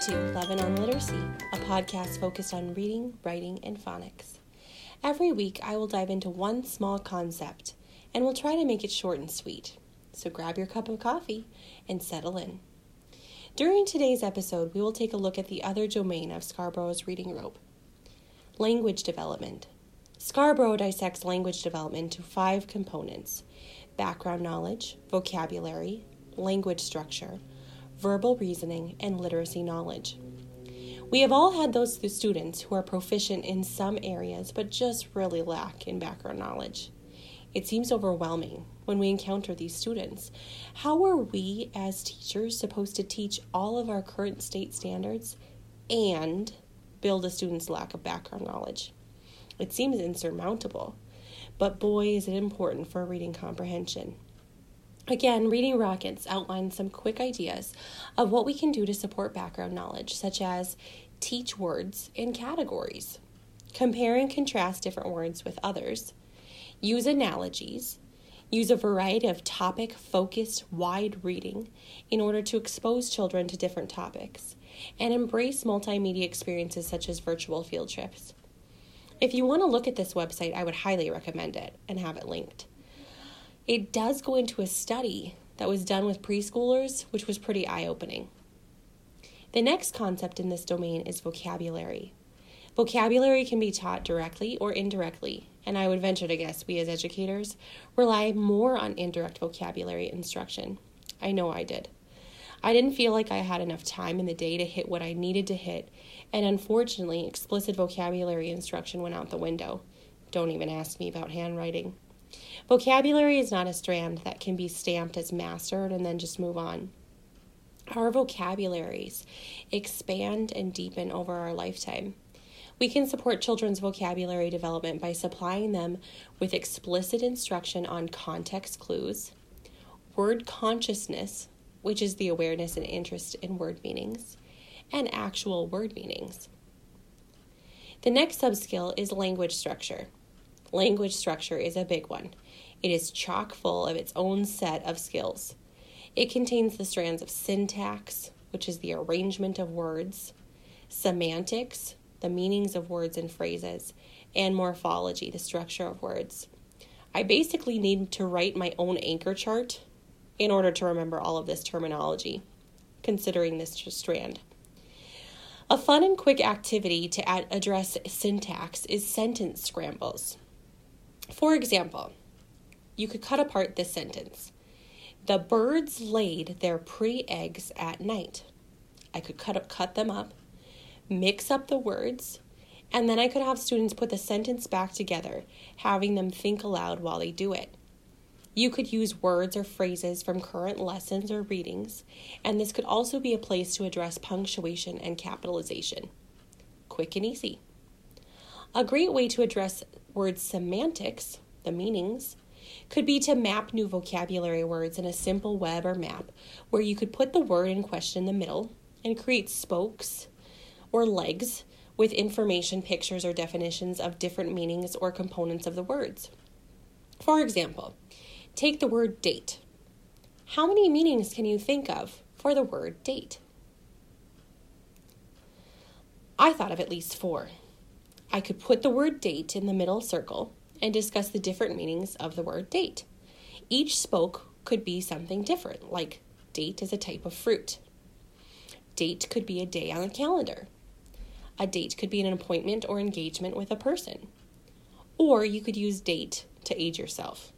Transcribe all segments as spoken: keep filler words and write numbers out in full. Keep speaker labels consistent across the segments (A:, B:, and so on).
A: to Lebanon Literacy, a podcast focused on reading, writing, and phonics. Every week, I will dive into one small concept, and we'll try to make it short and sweet. So grab your cup of coffee and settle in. During today's episode, we will take a look at the other domain of Scarborough's reading rope, language development. Scarborough dissects language development into five components: background knowledge, vocabulary, language structure, verbal reasoning, and literacy knowledge. We have all had those students who are proficient in some areas but just really lack in background knowledge. It seems overwhelming when we encounter these students. How are we as teachers supposed to teach all of our current state standards and build a student's lack of background knowledge? It seems insurmountable, but boy, is it important for reading comprehension. Again, Reading Rockets outlines some quick ideas of what we can do to support background knowledge, such as teach words in categories, compare and contrast different words with others, use analogies, use a variety of topic-focused wide reading in order to expose children to different topics, and embrace multimedia experiences such as virtual field trips. If you want to look at this website, I would highly recommend it and have it linked. It does go into a study that was done with preschoolers, which was pretty eye-opening. The next concept in this domain is vocabulary. Vocabulary can be taught directly or indirectly, and I would venture to guess we as educators rely more on indirect vocabulary instruction. I know I did. I didn't feel like I had enough time in the day to hit what I needed to hit, and unfortunately, explicit vocabulary instruction went out the window. Don't even ask me about handwriting. Vocabulary is not a strand that can be stamped as mastered and then just move on. Our vocabularies expand and deepen over our lifetime. We can support children's vocabulary development by supplying them with explicit instruction on context clues, word consciousness, which is the awareness and interest in word meanings, and actual word meanings. The next subskill is language structure. Language structure is a big one. It is chock full of its own set of skills. It contains the strands of syntax, which is the arrangement of words, semantics, the meanings of words and phrases, and morphology, the structure of words. I basically need to write my own anchor chart in order to remember all of this terminology, considering this strand. A fun and quick activity to ad- address syntax is sentence scrambles. For example, you could cut apart this sentence. The birds laid their pretty eggs at night. I could cut up, cut them up, mix up the words, and then I could have students put the sentence back together, having them think aloud while they do it. You could use words or phrases from current lessons or readings, and this could also be a place to address punctuation and capitalization. Quick and easy. A great way to address word semantics, the meanings, could be to map new vocabulary words in a simple web or map where you could put the word in question in the middle and create spokes or legs with information, pictures, or definitions of different meanings or components of the words. For example, take the word date. How many meanings can you think of for the word date? I thought of at least four. I could put the word date in the middle circle and discuss the different meanings of the word date. Each spoke could be something different, like date is a type of fruit. Date could be a day on a calendar. A date could be an appointment or engagement with a person. Or you could use date to age yourself.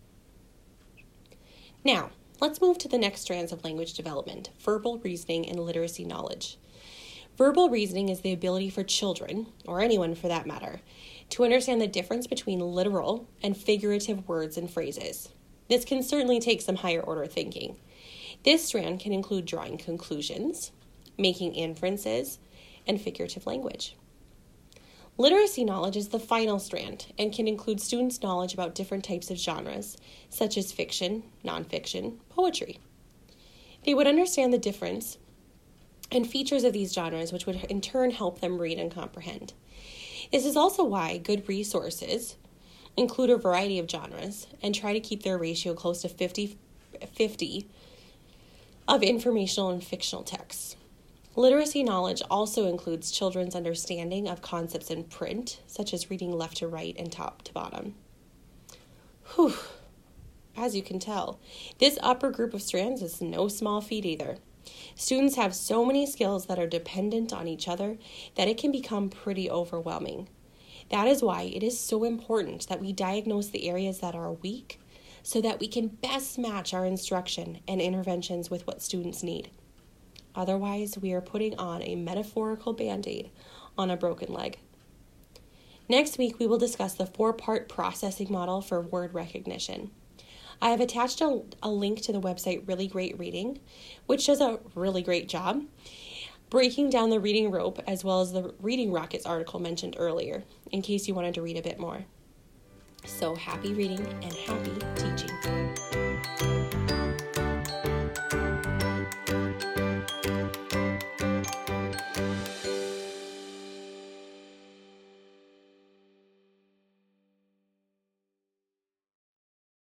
A: Now, let's move to the next strands of language development, verbal reasoning and literacy knowledge. Verbal reasoning is the ability for children, or anyone for that matter, to understand the difference between literal and figurative words and phrases. This can certainly take some higher order thinking. This strand can include drawing conclusions, making inferences, and figurative language. Literacy knowledge is the final strand and can include students' knowledge about different types of genres, such as fiction, nonfiction, poetry. They would understand the difference and features of these genres, which would in turn help them read and comprehend. This is also why good resources include a variety of genres and try to keep their ratio close to fifty fifty of informational and fictional texts. Literacy knowledge also includes children's understanding of concepts in print, such as reading left to right and top to bottom. Whew. As you can tell, this upper group of strands is no small feat either. Students have so many skills that are dependent on each other that it can become pretty overwhelming. That is why it is so important that we diagnose the areas that are weak so that we can best match our instruction and interventions with what students need. Otherwise, we are putting on a metaphorical band-aid on a broken leg. Next week, we will discuss the four-part processing model for word recognition. I have attached a, a link to the website Really Great Reading, which does a really great job breaking down the reading rope as well as the Reading Rockets article mentioned earlier, in case you wanted to read a bit more. So happy reading and happy teaching.